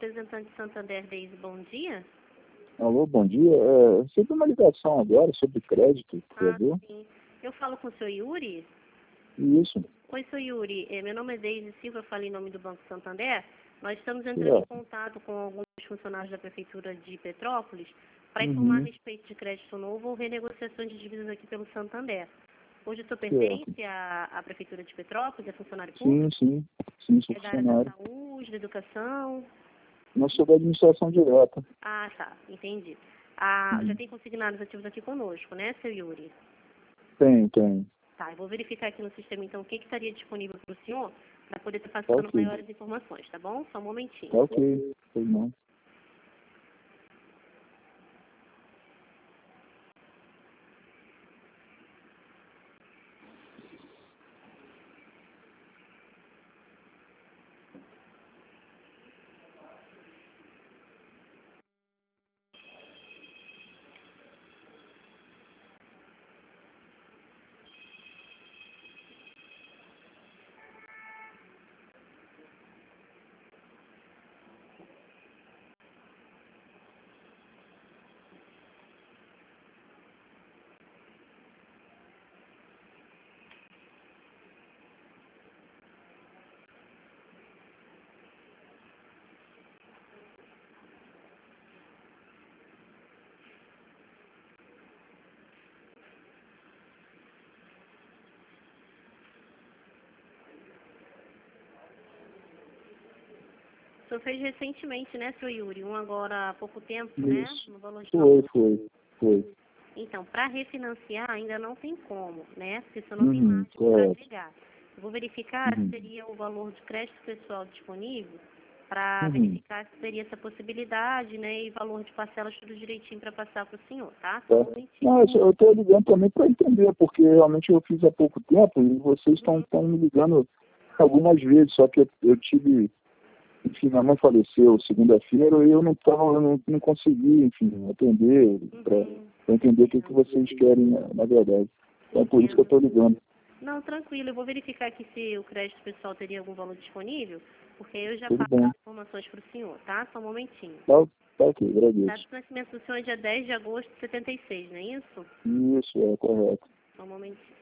representante de Santander, Deise, bom dia. Alô, bom dia. Recebi uma ligação agora sobre crédito, por favor. Sim. Eu falo com o senhor Yuri? Isso. Oi, senhor Yuri. Meu nome é Deise Silva, eu falo em nome do Banco Santander. Nós estamos entrando em contato com alguns funcionários da Prefeitura de Petrópolis para informar a respeito de crédito novo ou renegociações de dívidas aqui pelo Santander. Hoje o senhor pertence à Prefeitura de Petrópolis, é funcionário público? Sim, sou É da área da funcionário. saúde, da educação? Não sou da administração direta. Ah, tá, entendi. Já tem consignados ativos aqui conosco, né, seu Yuri? Tem. Tá, eu vou verificar aqui no sistema, então, o que estaria disponível para o senhor, para poder estar passando maiores informações, tá bom? Só um momentinho. Tá ok, pois não. O senhor fez recentemente, né, seu Yuri? Um agora há pouco tempo, né? No valor de Foi. Então, para refinanciar ainda não tem como, né? Porque o senhor não tem margem para agregar. Eu vou verificar se seria o valor de crédito pessoal disponível para verificar se seria essa possibilidade, né? E valor de parcelas tudo direitinho para passar para o senhor, tá? Só um momentinho. Não, eu estou ligando também para entender, porque realmente eu fiz há pouco tempo e vocês estão me ligando algumas vezes, só que eu tive... Enfim, minha mãe faleceu segunda-feira e eu não consegui, enfim, atender para entender o que vocês querem, na verdade. Então, por isso que eu estou ligando. Não, tranquilo. Eu vou verificar aqui se o crédito pessoal teria algum valor disponível, porque eu já Tudo passo bem. as informações para o senhor, tá? Só um momentinho. Tá ok, A data agradeço. de nascimento do senhor é dia 10 de agosto de 76, não é isso? Isso, é correto. Só um momentinho.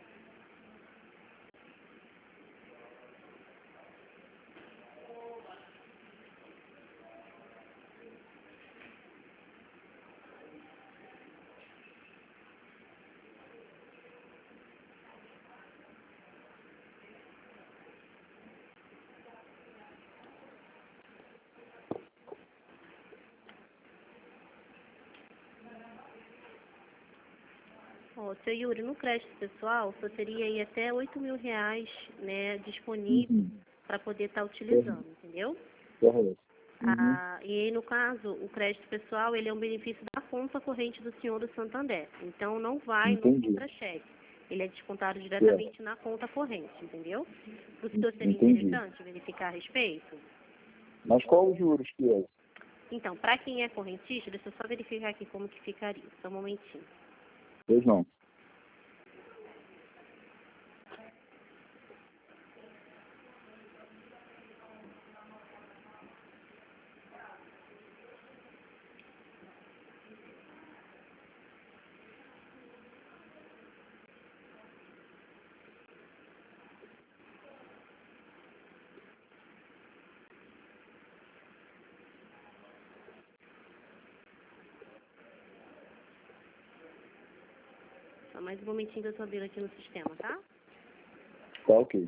Seu Yuri, no crédito pessoal, o senhor teria aí até R$8.000, né, disponível para poder estar utilizando, entendeu? Correto. E aí, no caso, o crédito pessoal, ele é um benefício da conta corrente do senhor do Santander. Então, não vai no contra-cheque. Ele é descontado diretamente na conta corrente, entendeu? Para o senhor seria interessante verificar a respeito? Mas qual os juros que é? Então, para quem é correntista, deixa eu só verificar aqui como que ficaria. Só um momentinho. Pois não. Só mais um momentinho que eu estou abrindo aqui no sistema, tá? Tá ok.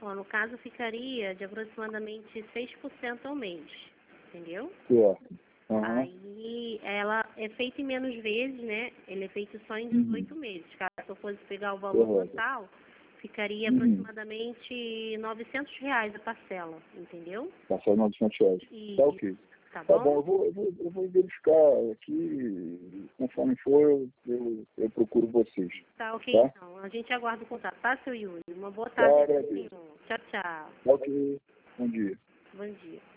Ó, no caso, ficaria de aproximadamente 6% ao mês, entendeu? Certo. Aí, ela é feita em menos vezes, né? Ele é feito só em 18 meses. Caso eu fosse pegar o valor total, ficaria aproximadamente R$ 900 a parcela, entendeu? Parcela R$ 900. E, Tá ok. tá Tá bom? bom, eu vou verificar aqui, conforme for, eu procuro vocês. Tá ok, Tá? então. A gente aguarda o contato, tá, seu Yuri? Uma boa Tá, tarde, agradeço. senhor. Tchau, tchau. Tá ok. Bom dia. Bom dia.